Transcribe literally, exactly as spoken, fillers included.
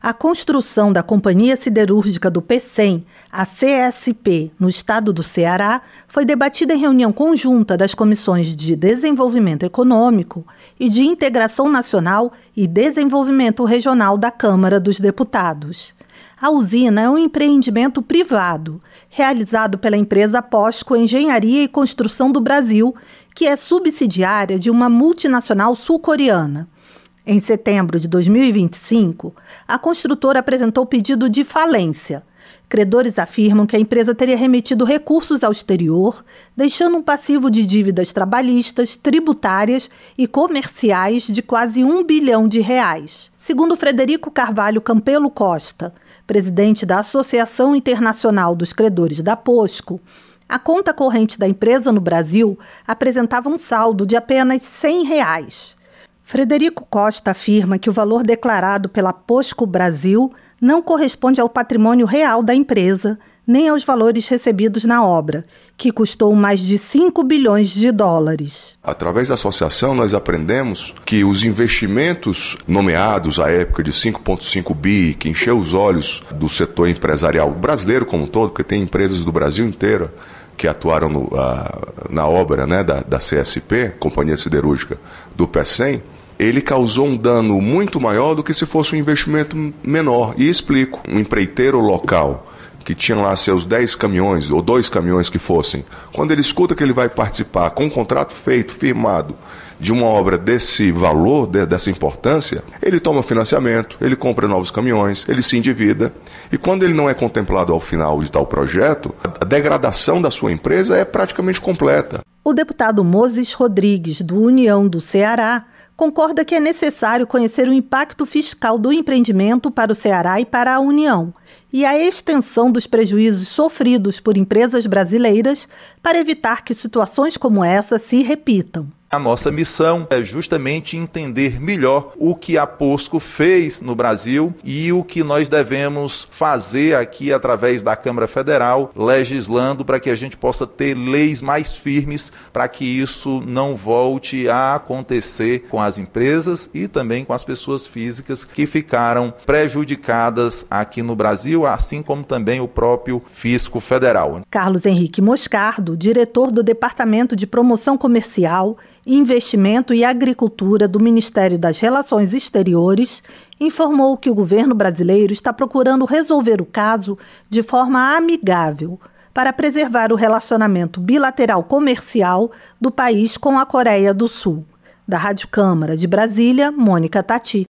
A construção da Companhia Siderúrgica do Pecém, a C S P, no estado do Ceará, foi debatida em reunião conjunta das Comissões de Desenvolvimento Econômico e de Integração Nacional e Desenvolvimento Regional da Câmara dos Deputados. A usina é um empreendimento privado, realizado pela empresa POSCO Engenharia e Construção do Brasil, que é subsidiária de uma multinacional sul-coreana. Em setembro de dois mil e vinte e cinco, a construtora apresentou pedido de falência. Credores afirmam que a empresa teria remetido recursos ao exterior, deixando um passivo de dívidas trabalhistas, tributárias e comerciais de quase um bilhão de reais. Segundo Frederico Carvalho Campelo Costa, presidente da Associação Internacional dos Credores da POSCO, a conta corrente da empresa no Brasil apresentava um saldo de apenas cem reais. Frederico Costa afirma que o valor declarado pela POSCO Brasil não corresponde ao patrimônio real da empresa, nem aos valores recebidos na obra, que custou mais de cinco bilhões de dólares. Através da associação, nós aprendemos que os investimentos nomeados à época de cinco vírgula cinco bi, que encheu os olhos do setor empresarial brasileiro como um todo, porque tem empresas do Brasil inteiro que atuaram no, uh, na obra, né, da, da C S P, Companhia Siderúrgica do Pecém, ele causou um dano muito maior do que se fosse um investimento menor. E explico, um empreiteiro local que tinha lá seus dez caminhões, ou dois caminhões que fossem, quando ele escuta que ele vai participar com um contrato feito, firmado, de uma obra desse valor, de, dessa importância, ele toma financiamento, ele compra novos caminhões, ele se endivida, e quando ele não é contemplado ao final de tal projeto, a degradação da sua empresa é praticamente completa. O deputado Moses Rodrigues, do União do Ceará, concorda que é necessário conhecer o impacto fiscal do empreendimento para o Ceará e para a União, e a extensão dos prejuízos sofridos por empresas brasileiras para evitar que situações como essa se repitam. A nossa missão é justamente entender melhor o que a POSCO fez no Brasil e o que nós devemos fazer aqui através da Câmara Federal, legislando para que a gente possa ter leis mais firmes para que isso não volte a acontecer com as empresas e também com as pessoas físicas que ficaram prejudicadas aqui no Brasil, assim como também o próprio Fisco Federal. Carlos Henrique Moscardo, diretor do Departamento de Promoção Comercial, Investimento e Agricultura do Ministério das Relações Exteriores, informou que o governo brasileiro está procurando resolver o caso de forma amigável para preservar o relacionamento bilateral comercial do país com a Coreia do Sul. Da Rádio Câmara de Brasília, Mônica Tati.